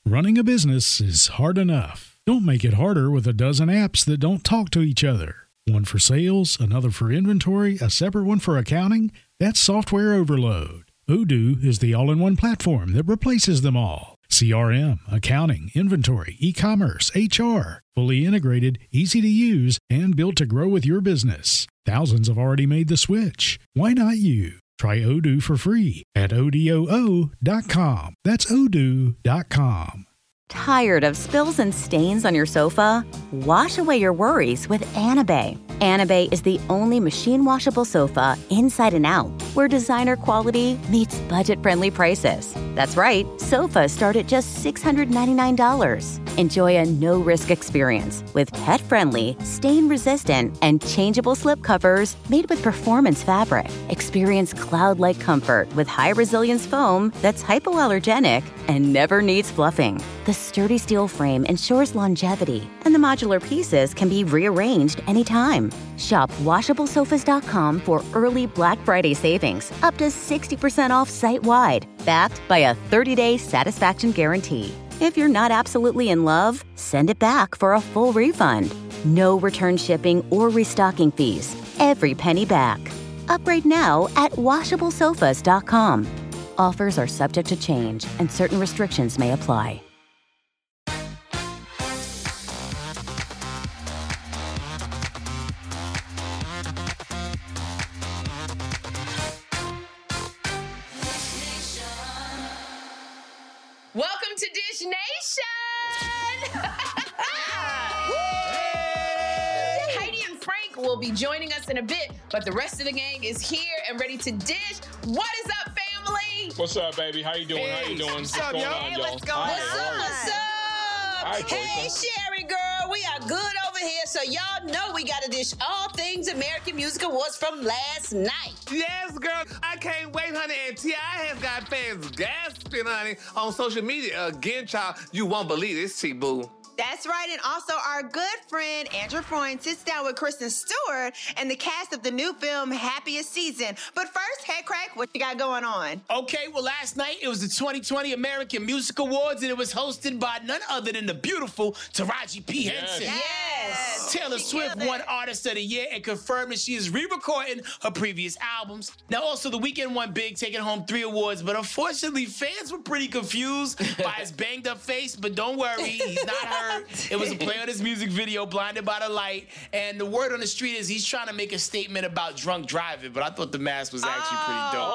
Running a business is hard enough. Don't make it harder with a dozen apps that don't talk to each other. One for sales, another for inventory, a separate one for accounting. That's software overload. Odoo is the all-in-one platform that replaces them all. CRM, accounting, inventory, e-commerce, HR. Fully integrated, easy to use, and built to grow with your business. Thousands have already made the switch. Why not you? Try Odoo for free at odoo.com. That's odoo.com. Tired of spills and stains on your sofa? Wash away your worries with Anabay. Anabay is the only machine washable sofa inside and out, where designer quality meets budget-friendly prices. That's right, sofas start at just $699. Enjoy a no-risk experience with pet-friendly, stain-resistant, and changeable slip covers made with performance fabric. Experience cloud-like comfort with high-resilience foam that's hypoallergenic and never needs fluffing. The sturdy steel frame ensures longevity, and the modular pieces can be rearranged anytime. Shop WashableSofas.com for early Black Friday savings, up to 60% off site-wide, backed by a 30-day satisfaction guarantee. If you're not absolutely in love, send it back for a full refund. No return shipping or restocking fees. Every penny back. Upgrade now at WashableSofas.com. Offers are subject to change, and certain restrictions may apply. Welcome to Dish Nation! Heidi and Frank will be joining us in a bit, but the rest of the gang is here and ready to dish. What is up, family? What's up, baby? How you doing? Hey, how you doing? what's up, y'all? on, y'all? What's going on? What's up? Hi, Hey, Toyka. Sherry girl, we are good over here, so y'all know we got to dish all things American Music Awards from last night. Yes, girl. I can't wait, honey. And T.I. has got fans gasping, honey, on social media. Again, child, you won't believe this, T-Boo. That's right, and also our good friend Andrew Freund sits down with Kristen Stewart and the cast of the new film Happiest Season. But first, Head Crack, what you got going on? Okay, well, last night it was the 2020 American Music Awards, and it was hosted by none other than the beautiful Taraji P. Henson. Yes. Taylor She Swift killed it. won Artist of the Year and confirmed that she is re-recording her previous albums. Now, also, The Weeknd won big, taking home 3 awards, but unfortunately, fans were pretty confused by his banged-up face, but don't worry, he's not hurt. It was a play on his music video, Blinded by the Light, and the word on the street is he's trying to make a statement about drunk driving, but I thought the mask was actually pretty dope.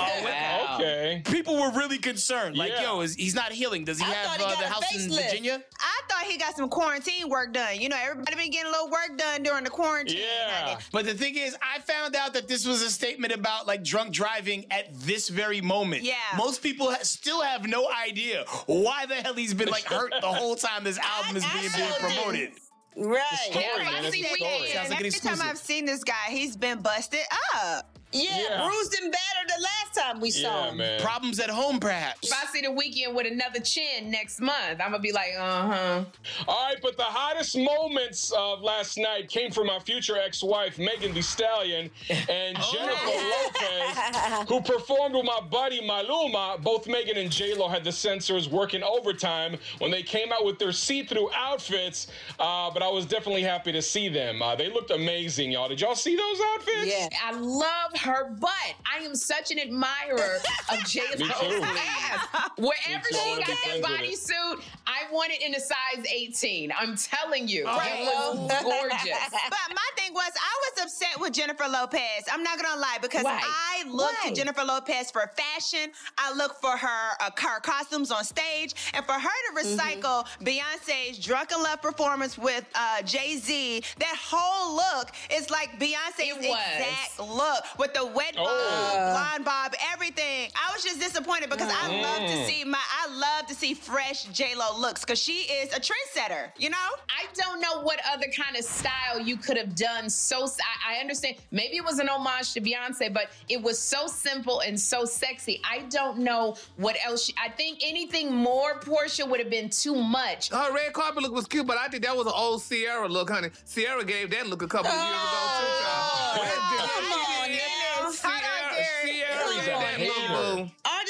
Okay. People were really concerned. Like, Yeah. yo, he's not healing. Does he I have thought he got the a house in facelift. Virginia? I thought he got some quarantine work done. You know, everybody been getting a little work done during the quarantine. Yeah. But the thing is, I found out that this was a statement about like drunk driving at this very moment. Yeah. Most people still have no idea why the hell he's been like hurt the whole time this album is being promoted. Right. Story, Yeah, man. I It's see a Weeknd. story. Sounds like an Every time exclusive. I've seen this guy, he's been busted up. Yeah, bruised and battered the last time we saw Yeah, him. man. Problems at home, perhaps. If I see The Weeknd with another chin next month, I'm gonna be like, uh-huh. All right, but the hottest moments of last night came from my future ex-wife, Megan Thee Stallion, and Jennifer Lopez, who performed with my buddy Maluma. Both Megan and J-Lo had the censors working overtime when they came out with their see-through outfits, but I was definitely happy to see them. They looked amazing, y'all. Did y'all see those outfits? Yeah. I love her butt. I am such an admirer of J-Lo's Me too. ass. Wherever Me too. I she wanna got be that friends with bodysuit, I want it in a size 18. I'm telling you. Right. It was gorgeous. But my thing was, I was upset with Jennifer Lopez. I'm not gonna lie, because Why? I look Why? to Jennifer Lopez for fashion. I look for her costumes on stage, and for her to recycle Beyonce's Drunken Love performance with Jay-Z. That whole look is like Beyonce's It was. exact look with the wet bob, blonde bob, everything. I was just disappointed because I love to see fresh J-Lo looks, because she is a trendsetter. You know. I don't know what other kind of style you could have done. I understand. Maybe it was an homage to Beyonce, but it was so simple and so sexy. I don't know what else. I think anything more Portia would have been too much. Her red carpet look was cute, but I think that was an old Sierra look, honey. Sierra gave that look a couple of years ago, too, child. Come on, Sierra now. did that look, boo. All the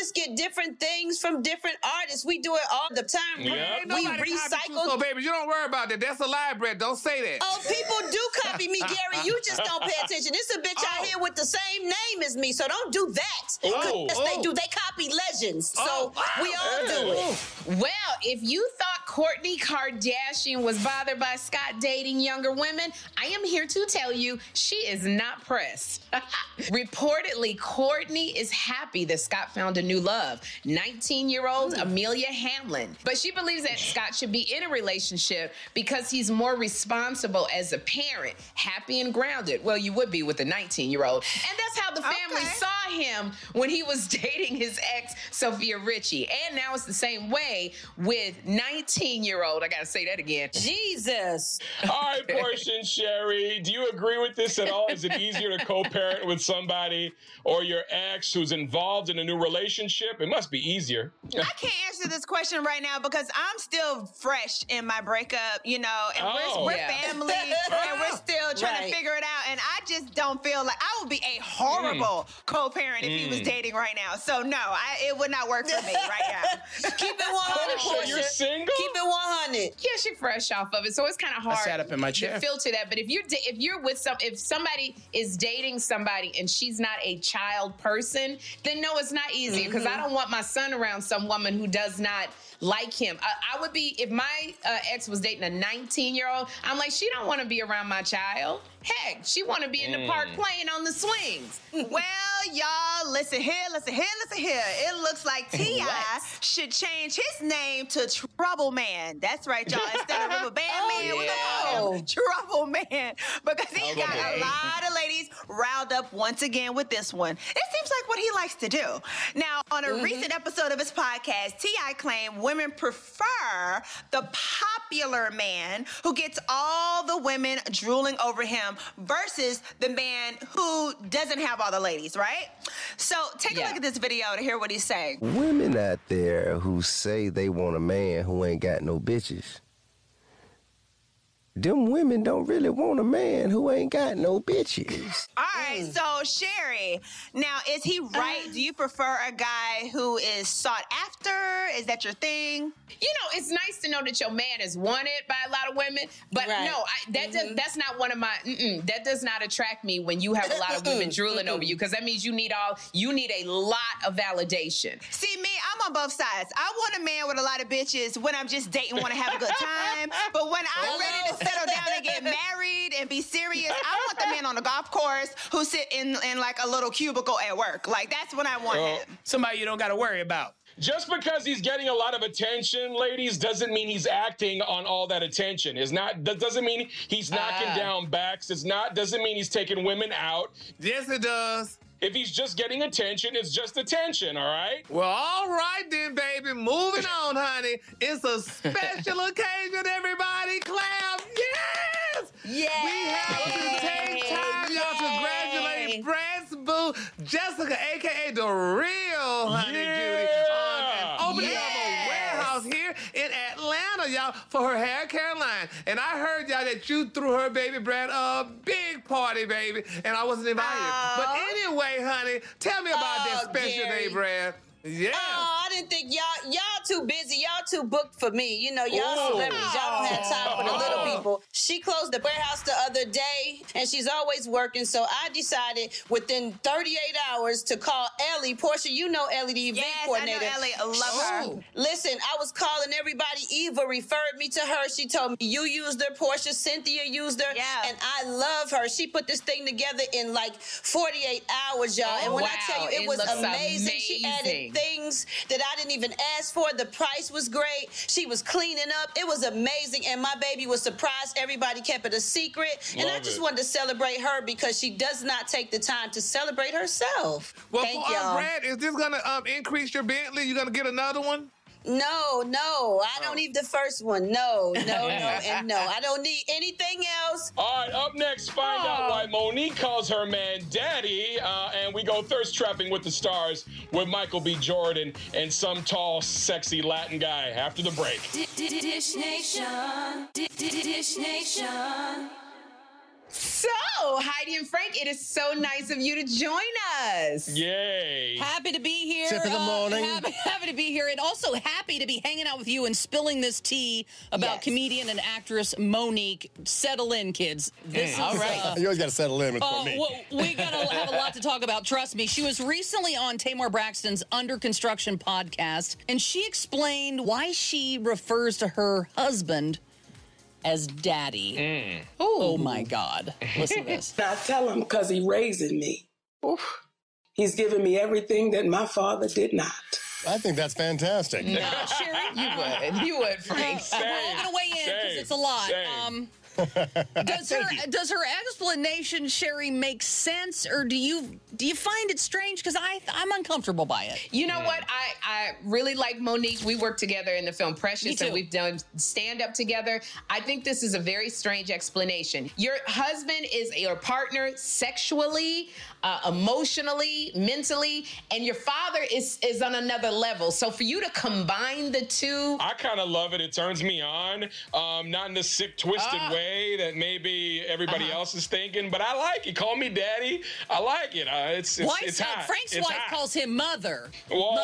artists get different things from different artists. We do it all the time. Yeah. We recycle. So, baby, you don't worry about that. That's a lie, Brett. Don't say that. Oh, people do copy me, Gary. You just don't pay attention. This a bitch out here with the same name as me, so don't do that. Yes, they do. They copy legends. So we all do it. Well, if you thought Kourtney Kardashian was bothered by Scott dating younger women, I am here to tell you she is not pressed. Reportedly, Kourtney is happy that Scott found a new love, 19-year-old Amelia Hamlin. But she believes that Scott should be in a relationship because he's more responsible as a parent, happy and grounded. Well, you would be with a 19-year-old. And that's how the family saw him when he was dating his ex, Sophia Richie. And now it's the same way with 19-year-old. I got to say that again. Jesus. All right, Portia and Sherry, do you agree with this at all? Is it easier to co-parent with somebody or your ex who's involved in a new relationship? It must be easier. I can't answer this question right now because I'm still fresh in my breakup, you know, and we're family and we're still trying to figure it out. And I just don't feel like I would be a horrible co-parent if he was dating right now. So no, it would not work for me right now. Keep it 100, Portia. You're single? Keep it 100. Yeah, she's fresh off of it, so it's kind of hard. I sat up in my chair to filter that. But if you're with if somebody is dating somebody and she's not a child person, then no, it's not easy because I don't want my son around some woman who does not like him. I would be, if my ex was dating a 19-year-old, I'm like, she don't want to be around my child. Heck, she want to be in the park playing on the swings. Well, y'all, listen here. It looks like T.I. should change his name to Trouble Man. That's right, y'all. Instead of Rubber Band Man, we're going to call him Trouble Man because he got a lot of ladies riled up once again with this one. It seems like what he likes to do. Now, on a recent episode of his podcast, T.I. claimed women prefer the popular man who gets all the women drooling over him versus the man who doesn't have all the ladies, right? So take a look at this video to hear what he's saying. Women out there who say they want a man who ain't got no bitches, them women don't really want a man who ain't got no bitches. All right, so Sherry, now is he right? Do you prefer a guy who is sought after? Is that your thing? You know, it's nice to know that your man is wanted by a lot of women, but no, that's not one of my. That does not attract me when you have a lot of women drooling over you, because that means you need a lot of validation. See, me, I'm on both sides. I want a man with a lot of bitches when I'm just dating, want to have a good time, but when I'm ready to settle down and get married and be serious, I want the man on the golf course who sit in like a little cubicle at work. Like, that's when I want him. Somebody you don't got to worry about. Just because he's getting a lot of attention, ladies, doesn't mean he's acting on all that attention. That doesn't mean he's knocking down backs. Doesn't mean he's taking women out. Yes, it does. If he's just getting attention, it's just attention, all right? Well, all right then, baby. Moving on, honey. It's a special occasion, everybody. Clap. Yes! Yes! We have to take time, y'all, to congratulate Brad's boo, Jessica, a.k.a. the real Honey Judy, on an opening of a warehouse here in Atlanta, y'all, for her hair care line. And I heard, y'all, that you threw her baby Brad a big party, baby, and I wasn't invited. But anyway, honey, tell me about that special day, Brad. Yeah. Oh, I didn't think y'all too busy. Y'all too booked for me. You know, y'all celebrities. Y'all don't have time for the little people. She closed the warehouse the other day, and she's always working. So I decided within 38 hours to call Ellie. Portia, you know Ellie, the event coordinator. I know Ellie. I love her. Listen, I was calling everybody. Eva referred me to her. She told me you used her. Portia, Cynthia used her. Yeah. And I love her. She put this thing together in like 48 hours, y'all. And when I tell you, it was amazing. She added things that I didn't even ask for. The price was great. She was cleaning up. It was amazing. And my baby was surprised. Everybody kept it a secret. And I just wanted to celebrate her because she does not take the time to celebrate herself. Well, Thank y'all. Brad, is this going to increase your Bentley? You going to get another one? No. I don't need the first one. No, and no. I don't need anything else. All right, up next, find out why Monique calls her man daddy. And we go thirst trapping with the stars with Michael B. Jordan and some tall, sexy Latin guy after the break. Dish Nation. Dish Nation. So, Heidi and Frank, it is so nice of you to join us. Yay. Happy to be here. Tip of the morning. Happy to be here, and also happy to be hanging out with you and spilling this tea about comedian and actress Mo'Nique. Settle in, kids. This is, all right. You always got to settle in with Mo'Nique. We got to have a lot to talk about. Trust me. She was recently on Tamar Braxton's Under Construction podcast, and she explained why she refers to her husband as daddy. Oh, my God. Listen to this. I tell him because he raising me. Oof. He's giving me everything that my father did not. I think that's fantastic. No, Sherry, you would, Frank. We're all going to weigh in because it's a lot. Does her explanation, Sherry, make sense, or do you find it strange? Because I'm uncomfortable by it. You know what? I really like Mo'Nique. We worked together in the film Precious, and we've done stand-up together. I think this is a very strange explanation. Your husband is your partner sexually, emotionally, mentally, and your father is on another level. So for you to combine the two... I kind of love it. It turns me on. Not in the sick, twisted way that maybe everybody else is thinking, but I like it. Call me daddy. I like it. It's hot. Frank's it's wife hot. calls him mother. Well,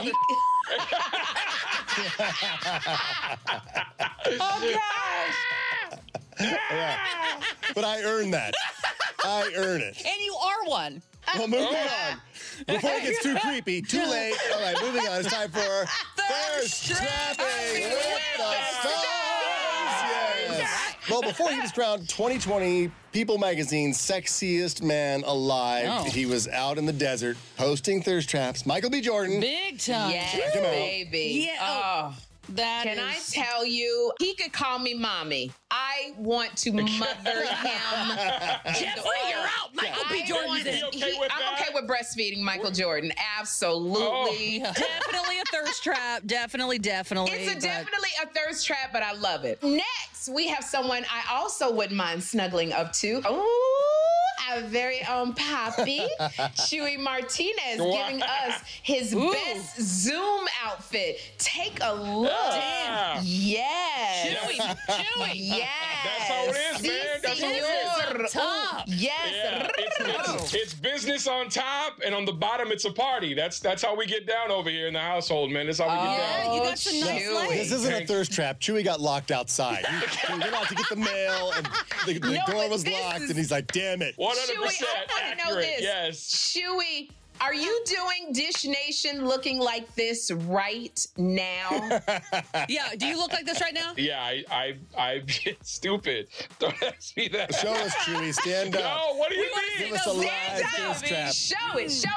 oh, gosh. Yeah. But I earn that. I earn it. And you are one. Well, moving on. Before it gets too creepy, too late. All right, moving on. It's time for Thirst Trapping with the Stars. Yes. Well, before he was crowned 2020 People Magazine's sexiest man alive, he was out in the desert posting thirst traps. Michael B. Jordan. Big time. Yes, baby. Yeah. Can I tell you, he could call me mommy. I want to mother him. Jeffrey, you're out. Michael B. Jordan. I'm okay with breastfeeding Michael Jordan. Absolutely. Definitely a thirst trap. Definitely. It's definitely a thirst trap, but I love it. Next, we have someone I also wouldn't mind snuggling up to. Our very own Poppy, Chewy Martinez, giving us his best Zoom outfit. Take a look. Damn. Yes. Chewy. Yes. That's how it is, man. That's how it is. Top. Yes. Yeah, it's business on top, and on the bottom, it's a party. That's how we get down over here in the household, man. That's how we get down. Yeah, you got some nice legs. This isn't a thirst trap. Chewy got locked outside. He went out to get the mail, and the door was locked, and he's like, damn it. 100% Chewy, I want to know this. Yes. Chewy, are you doing Dish Nation looking like this right now? Yeah, do you look like this right now? Yeah, I'm stupid. Don't ask me that. Show us, Chewy. Stand up. No, what do you mean? Give us a live thirst trap. Show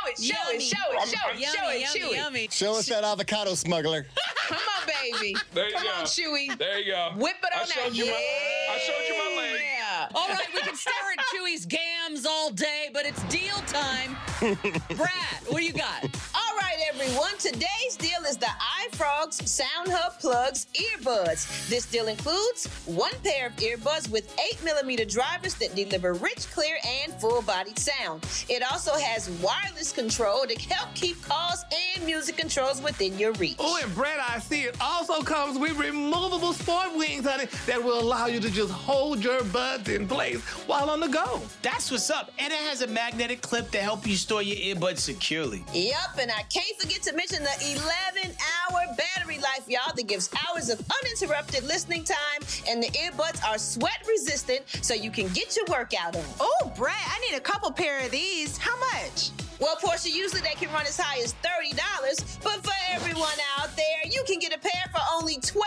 it, Chewy. Yummy. Show us that avocado smuggler. Come on, baby. There you Come go. on, Chewy. There you go. Whip it on I that. showed you my leg. All right, we can stare at Chewy's gams all day, but it's deal time. Brad, what do you got? All right, everyone. Today's deal is the iFrogs SoundHub Plugs earbuds. This deal includes one pair of earbuds with 8mm drivers that deliver rich, clear, and full-bodied sound. It also has wireless control to help keep calls and music controls within your reach. Oh, and Brad, I see it also comes with removable sport wings, honey, that will allow you to just hold your buds in place while on the go. That's what's up. And it has a magnetic clip to help you store your earbuds securely. Yep, and I can't forget to mention the 11-hour battery life, y'all, that gives hours of uninterrupted listening time, and the earbuds are sweat-resistant, so you can get your workout on. Oh, Brad, I need a couple pair of these. How much? Well, Portia, usually they can run as high as $30, but for everyone out there, you can get a pair for only $12.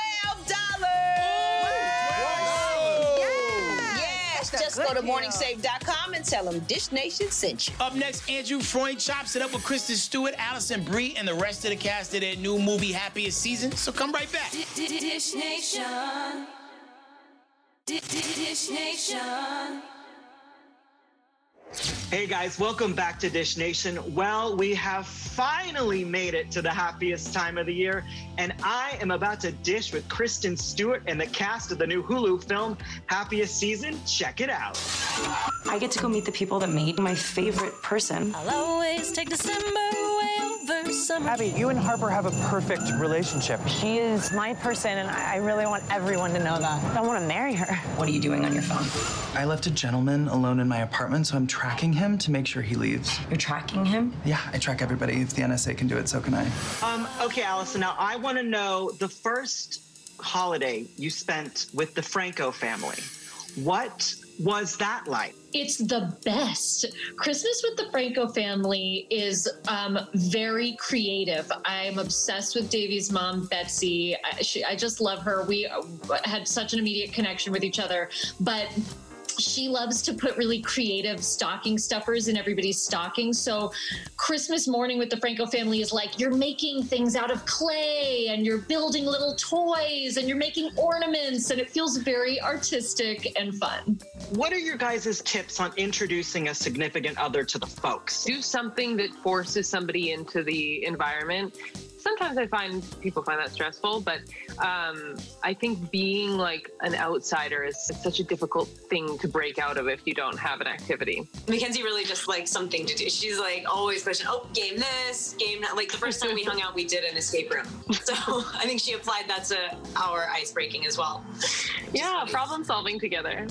Just go to morningsave.com and tell them Dish Nation sent you. Up next, Andrew Freund chops it up with Kristen Stewart, Allison Brie, and the rest of the cast of their new movie, Happiest Season. So come right back. Dish Nation. Dish Nation. Hey guys, welcome back to Dish Nation. Well, we have finally made it to the happiest time of the year, and I am about to dish with Kristen Stewart and the cast of the new Hulu film, Happiest Season. Check it out. I get to go meet the people that made my favorite person. I'll always take December way over Summer. Abby, you and Harper have a perfect relationship. She is my person, and I really want everyone to know that. I want to marry her. What are you doing on your phone? I left a gentleman alone in my apartment, so I'm tracking him to make sure he leaves. You're tracking him? Yeah, I track everybody. If the NSA can do it, so can I. Okay, Allison, now I want to know the first holiday you spent with the Franco family. What was that like? It's the best. Christmas with the Franco family is very creative. I'm obsessed with Davey's mom, Betsy. I just love her. We had such an immediate connection with each other, but she loves to put really creative stocking stuffers in everybody's stockings. So Christmas morning with the Franco family is like you're making things out of clay and you're building little toys and you're making ornaments, and it feels very artistic and fun. What are your guys' tips on introducing a significant other to the folks? Do something that forces somebody into the environment. Sometimes I find people find that stressful, but I think being like an outsider is such a difficult thing to break out of if you don't have an activity. Mackenzie really just likes something to do. She's like always questioning, game this, game that. Like the first time we hung out, we did an escape room. So I think she applied that to our ice breaking as well. Yeah, problem solving together.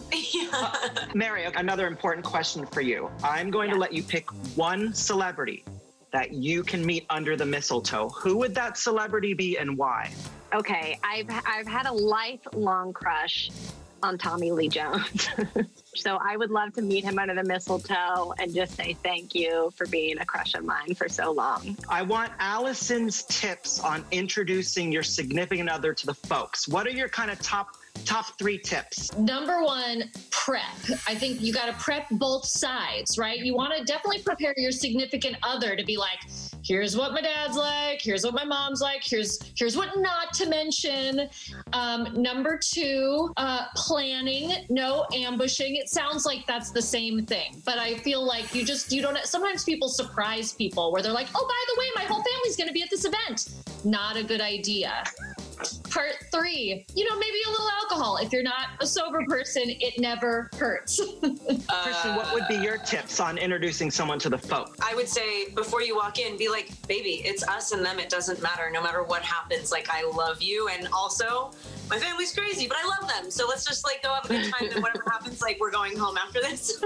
Mary, another important question for you. I'm going to let you pick one celebrity that you can meet under the mistletoe. Who would that celebrity be and why? Okay, I've had a lifelong crush on Tommy Lee Jones. So I would love to meet him under the mistletoe and just say thank you for being a crush of mine for so long. I want Allison's tips on introducing your significant other to the folks. What are your kind of top 3 tips? Number 1, prep. I think you got to prep both sides, right? You want to definitely prepare your significant other to be like, here's what my dad's like, here's what my mom's like, here's what not to mention. Number 2, planning, no ambushing. It sounds like that's the same thing, but I feel like you don't, sometimes people surprise people where they're like, oh, by the way, my whole family's going to be at this event. Not a good idea. Part 3, maybe a little alcohol. If you're not a sober person, it never hurts. Kristen, what would be your tips on introducing someone to the folk? I would say before you walk in, be like, baby, it's us and them. It doesn't matter. No matter what happens, like, I love you. And also, my family's crazy, but I love them. So let's just go have a good time. And whatever happens, we're going home after this.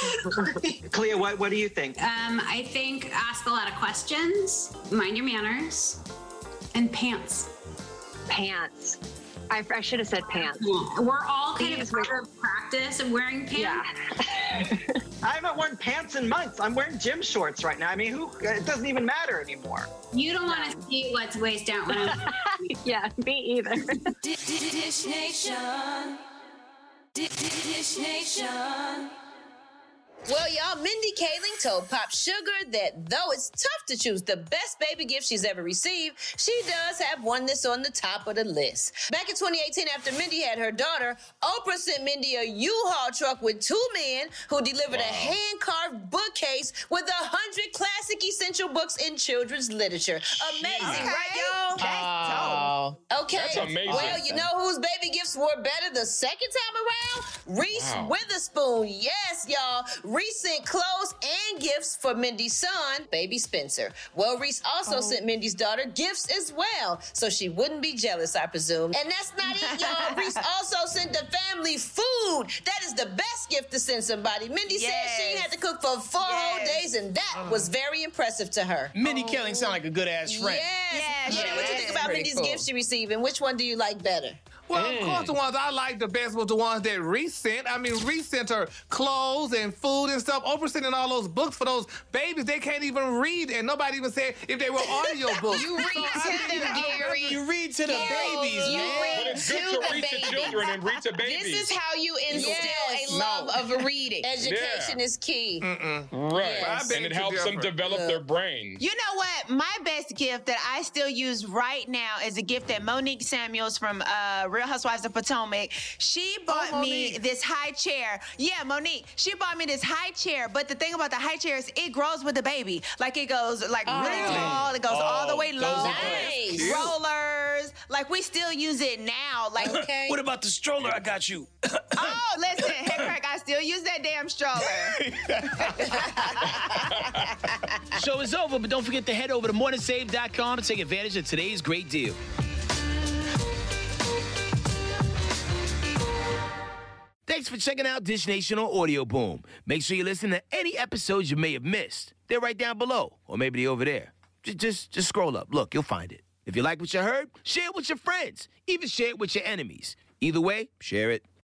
Clea, what do you think? I think ask a lot of questions, mind your manners, and pants. Pants. I should have said pants. We're all kind of part of practice of wearing pants. Yeah. I haven't worn pants in months. I'm wearing gym shorts right now. I mean, it doesn't even matter anymore. You don't want to see what's waist down when I'm... Yeah, me either. Dish Nation. Dish Nation. Well, y'all, Mindy Kaling told Pop Sugar that though it's tough to choose the best baby gift she's ever received, she does have one that's on the top of the list. Back in 2018, after Mindy had her daughter, Oprah sent Mindy a U-Haul truck with 2 men who delivered a hand-carved bookcase with 100 classic essential books in children's literature. Amazing, right, y'all? Okay. That's amazing. Well, you know whose baby gifts were better the second time around? Reese Witherspoon. Yes, y'all. Reese sent clothes and gifts for Mindy's son, baby Spencer. Well, Reese also sent Mindy's daughter gifts as well, so she wouldn't be jealous, I presume. And that's not it, y'all. Reese also sent the family food. That is the best gift to send somebody. Mindy said she had to cook for 4 whole days, and that was very impressive to her. Mindy Kaling sound like a good-ass friend. Yes. What do you think about Mindy's gifts she received, and which one do you like better? Well, of course, the ones I liked the best was the ones that Reese sent. I mean, Reese sent her clothes and food and stuff. Oprah sending all those books for those babies. They can't even read, and nobody even said if they were audio books. You read to them, Gary. You read to the babies, you man. read But it's good to read to children and read to babies. This is how you instill a love of reading. Education is key. Right. Yes. And it helps them develop their brain. You know what? My best gift that I still use right now is a gift that Monique Samuels from Real Housewives of Potomac. She bought me this high chair. Yeah, Monique. She bought me this high chair, but the thing about the high chair is it grows with the baby. Like it goes like really tall. It goes all the way low. Nice. Rollers. Like we still use it now. Like What about the stroller I got you? Oh, listen, hey Craig, I still use that damn stroller. Show is over, but don't forget to head over to morningsave.com to take advantage of today's great deal. Thanks for checking out Dish Nation on Audio Boom. Make sure you listen to any episodes you may have missed. They're right down below, or maybe they're over there. Just scroll up. Look, you'll find it. If you like what you heard, share it with your friends. Even share it with your enemies. Either way, share it